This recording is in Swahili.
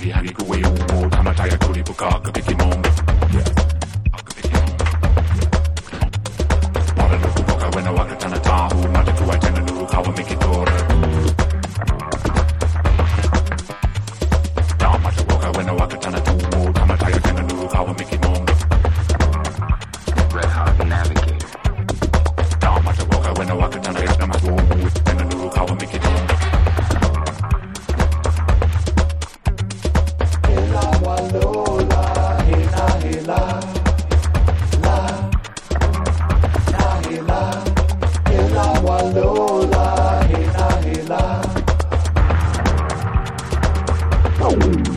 si hagi kuwe umo tamataya kuri buka kapiki mom Wara no kuboka wena wakatana tahu mata kuwa tena nuru kawa mikitora Tamata woka wena wakatana tumo tamataya tena nuru kawa mikimom Red Hot Navigator Tamata woka wena wakatana yasna masumu tena nuru kawa mikimom Lola, hina, hila.